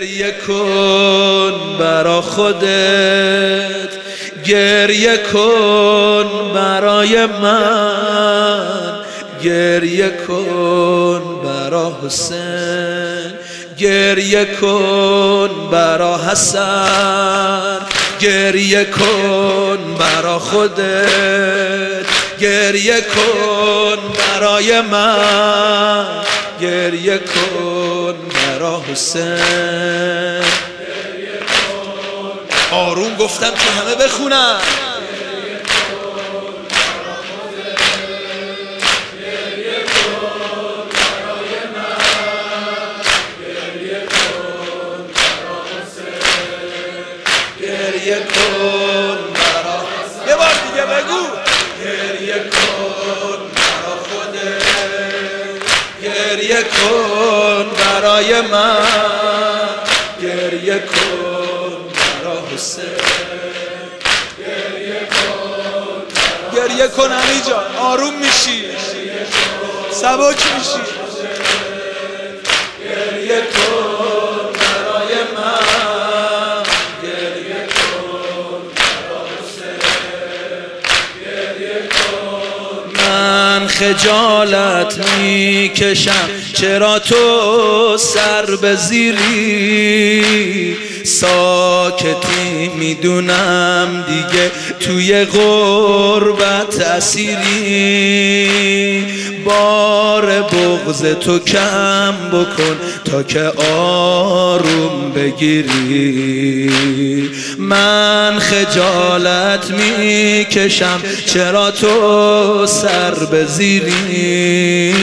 گریه کن برا خودت، گریه کن برای من، گریه کن برا حسین، گریه کن برا حسن، گریه کن برا خودت، گریه کن برای من، گریه کن برا حسین. آروم گفتم که همه بخونن. گریه کن برا، یه بار دیگه بگو. گریه کن برا خودت، گریه کن برای من، گریه کن برا حسین، گریه کن، گریه کن امی جان. آروم میشی، سبک میشی. گریه کن برای من، گریه کن برا حسین، گریه کن. من خجالت میکشم چرا تو سر به زیری، ساکتی میدونم دیگه توی غربت اسیری، بار بغض تو کم بکن تا که آروم بگیری. من خجالت میکشم چرا تو سر به زیری،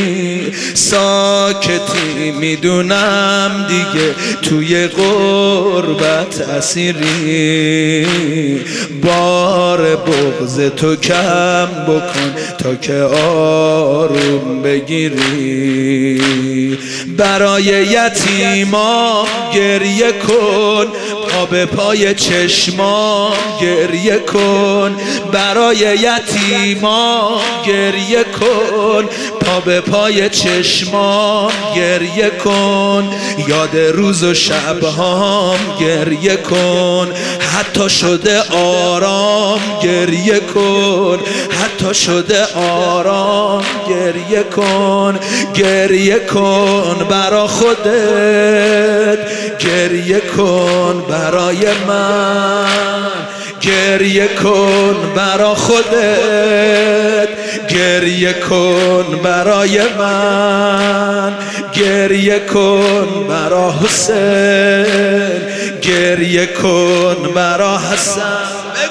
ساکتی میدونم دیگه توی غربت اسیری، بار بغض تو کم بکن تا که آروم بگیری. برای یتیما گریه کن، پا به پای چشما گریه کن، برای یتیما گریه کن، پا به پای چشما گریه کن، یاد روز و شبهام گریه کن، حتی شده آرام گریه کن، حتی شده آرام گریه کن، گریه کن برا خودت، گریه کن برای من، گریه کن برا خودت، گریه کن برای من، گریه کن برا حسین، گریه کن برا حسن،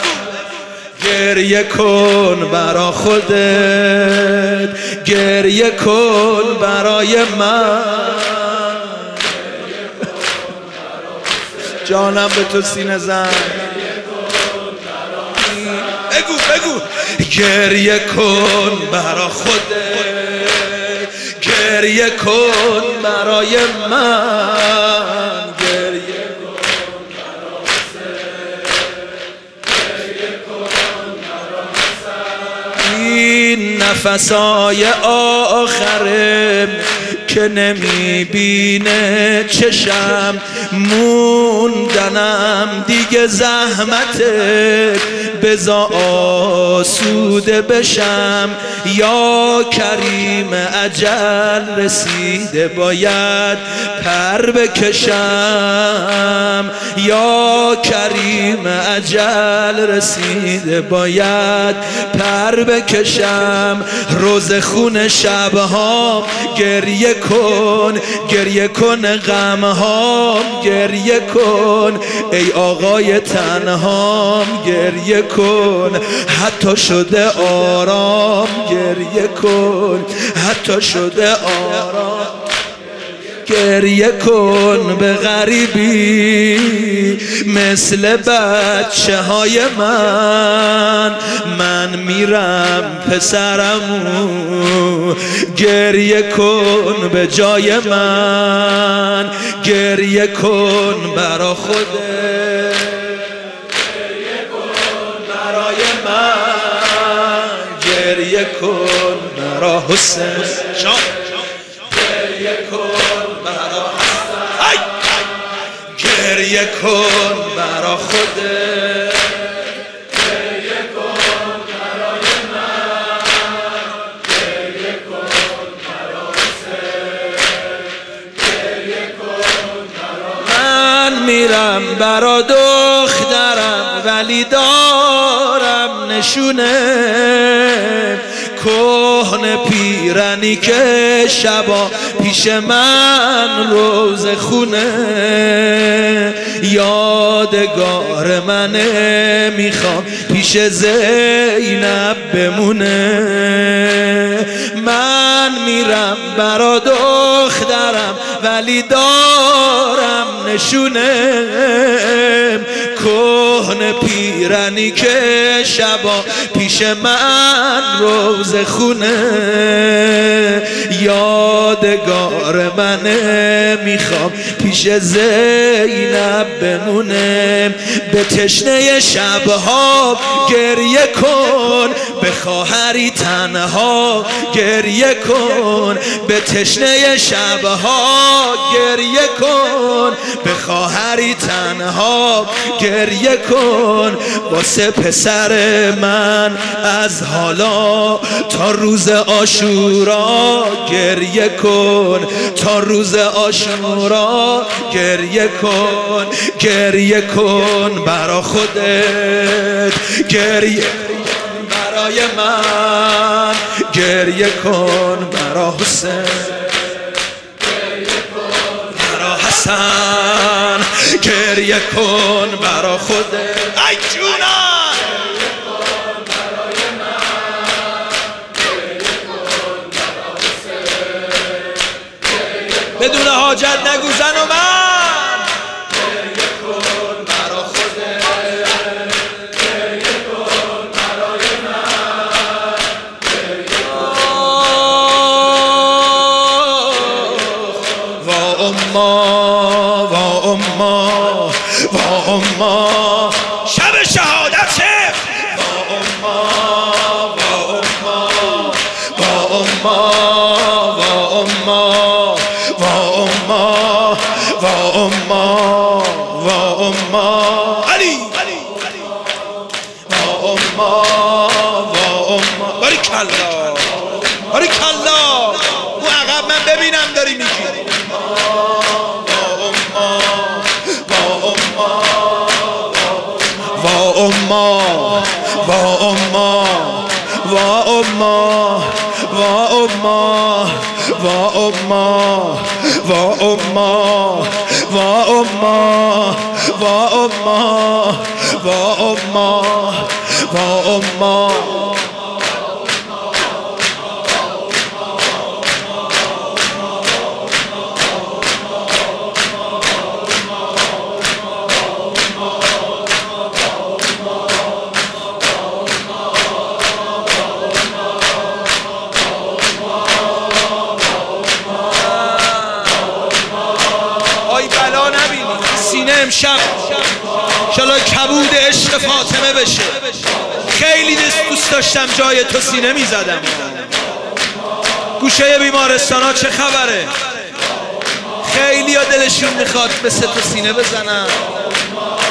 گریه کن برا خودت، گریه کن برای من. جانم به تو سینه زن. بگو بگو. گریه کن برا خودت، گریه کن برای من، گریه کن برا حسین، گریه کن برا حسن. این نفسای آخره که نمیبینه چشم، موندنم دیگه زحمته، بزا آسوده بشم. یا کریم اجل رسیده باید پر بکشم، یا کریم اجل رسیده باید پر بکشم. روز خون شبهام گریه کن، گریه کن غمهام گریه کن، ای آقای تنهام گریه کن، حتی شده آرام گریه کن، حتی شده آرام گریه کن. به غریبی مثل بچه های من میرم پسرمو، گریه کن به جای من، گریه کن برا خودت، گریه کن برای من، گریه کن برا حسین، گریه کن برا حسن، گریه کن برا خودت، گریه کن برای من، گریه کن برا حسین، گریه کن برا من میرم برا دخترم ولی دارم نشونه کهنه پیرنی که شبا پیش من روز خونه یادگار منه میخوام پیش زینب بمونه من میرم برا دخترم ولی دارم نشونه کهنه پیرنی که شبا پیش من روز خونه یادگار منه میخوام پیش زینب بمونه به تشنه شبها گریه کن به خواهری تنها گریه کن به تشنه شبها گریه کن به خواهری تنها گریه کن واسه پسر من از حالا تا روز عاشورا گریه کن تا روز عاشورا گریه کن برا خودت گریه برای من گریه کن برا حسین برا حسن گریه کن برا خودت ای جونم بدون حاجت نگو زن و من گریه کن برا خودت گریه کن برای من گریه کن وا اما وا اما وا اما شب شهادت چه وا اما وا اما وا اما وا اما وا اما وا اما علی وا اما وا اما باریکالله باریکالله اون عقب من ببینم داری میگی وا اما وا اما وا اما وا اما وا اما وا اما وا اما وا اما وا اما وا اما امشب انشالله کبود عشق فاطمه بشه خیلی دوست داشتم جای تو سینه میزدم گوشه بیمارستان ها چه خبره خیلی ها دلشون میخواد مثل تو سینه بزنم